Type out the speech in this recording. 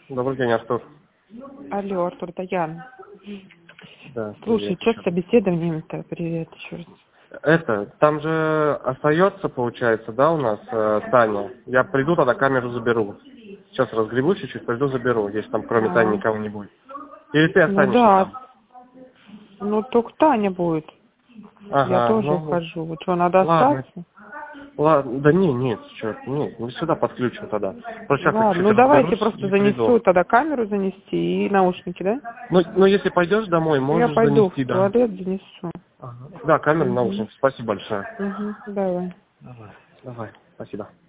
Добрый день, Артур. Алло, Артур, это Яна. Да, Слушай, что с собеседованием-то? Привет еще раз. Там же остается, получается, да, у нас Таня. Я приду, тогда камеру заберу. Сейчас разгребу чуть-чуть, приду заберу, если там кроме Тани никого не будет. Или ты Ну останешься да, там? ну только Таня будет. Я Ага, тоже ну, ухожу. Вот что, надо ладно. остаться? Ладно, да нет, черт, нет, мы сюда подключим тогда. Просто сейчас Ладно, чуть ну давайте разберусь просто и приду. занесу, тогда камеру занести и наушники, да? Ну, если пойдешь домой, Я можешь пойду в занести, да. туалет, занесу. Ага. Да, камеру, Угу. наушники, спасибо большое. Угу, давай. Давай, спасибо.